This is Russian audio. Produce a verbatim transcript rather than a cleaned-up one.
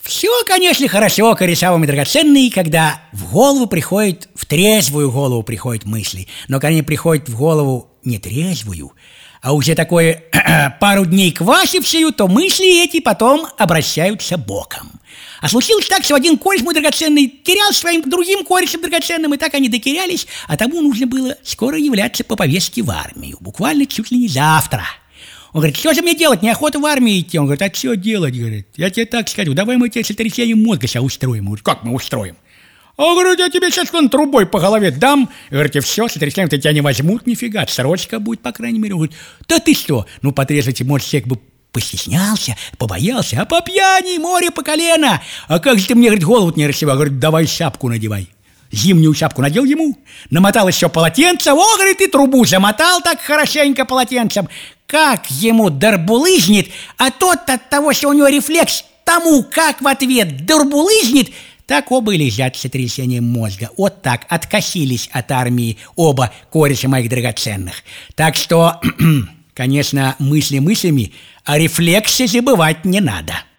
Все, конечно, хорошо, кореша мои драгоценные, когда в голову приходит, в трезвую голову приходят мысли. Но когда они приходят в голову не трезвую, а уже такое пару дней квасившую, то мысли эти потом обращаются боком. А случилось так, что один кореш мой драгоценный терял своим другим корешем драгоценным, и так они дотерялись, а тому нужно было скоро являться по повестке в армию, буквально чуть ли не завтра. Он говорит: что же мне делать, неохота в армию идти. Он говорит: а что делать, говорит, я тебе так скажу, давай мы тебе сотрясением мозга сейчас устроим. Он говорит: как мы устроим? Он говорит: я тебе сейчас вон трубой по голове дам. Говорите: все, сотрясением тебя не возьмут, нифига, срочка будет, по крайней мере. Он говорит: да ты что, ну потрезать, может, человек бы постеснялся, побоялся, а по пьяни море по колено. А как же ты мне, говорит, голову не рассевал? Говорит: давай шапку надевай. Зимнюю шапку надел ему, намотал еще полотенце, о, говорит, и трубу замотал так хорошенько полотенцем. Как ему дорбулыжнит, а тот от того, что у него рефлекс, тому как в ответ дорбулыжнит, так оба и лежат с сотрясением мозга. Вот так откосились от армии оба кореша моих драгоценных. Так что, конечно, мысли мыслями, а рефлексы забывать не надо.